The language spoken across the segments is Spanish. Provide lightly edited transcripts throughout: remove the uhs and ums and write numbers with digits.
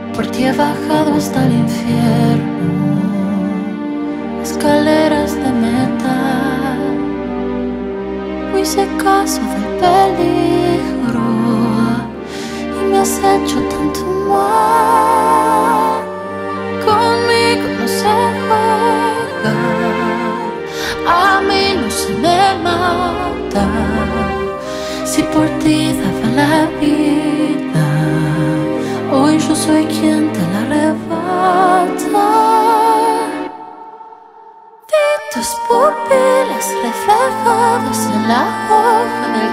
Por ti he bajado hasta el infierno, escaleras de metal. No hice caso del peligro y me has hecho tanto mal. Conmigo no se juega, a mí no se me mata. Si por ti daba la vida, hoy yo soy quien te la arrebata. Vi tus pupilas reflejadas en la hoja del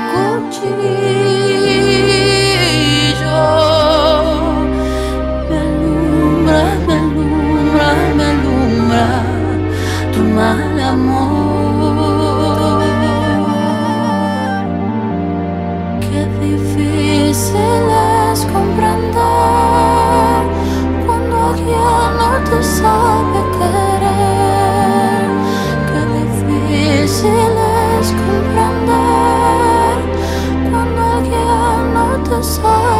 cuchillo. Me alumbra, me alumbra, me alumbra tu mal amor. Qué difícil es comprender cuando alguien no te sabe querer. Qué difícil es comprender cuando alguien no te sabe